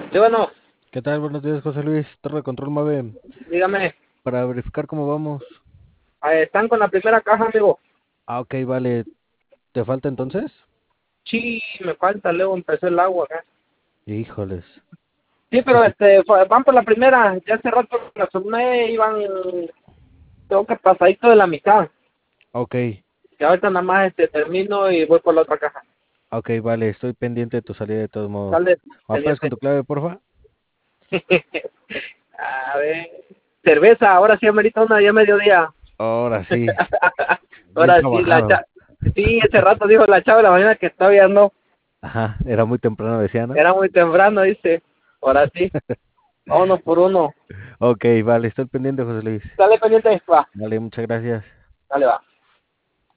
Sí, bueno, ¿Qué tal? Buenos días, José Luis. Torre de control Mave. dígame, Para verificar cómo vamos. ¿están con la primera caja, amigo? Ah, ok, vale. ¿Te falta entonces? Sí, me falta, luego empezó el agua acá. Híjoles. Sí, pero van por la primera, ya hace rato que la asomé, iban, tengo que pasadito de la mitad. Ok, Y ahorita nada más termino y voy por la otra caja. ok, vale. Estoy pendiente de tu salida de todos modos. Sale ¿Me apuedas con pendiente. tu clave, porfa? A ver, cerveza, ahora sí amerita una ya mediodía. Ahora sí. Bien Ahora sí, trabajado. sí, ese rato dijo la chava de la mañana que todavía no, Ajá, era muy temprano, decía, ¿no? era muy temprano, dice. Ahora sí, vámonos por uno. Ok, vale. Estoy pendiente, José Luis. Dale pendiente, va, Vale, muchas gracias. dale va.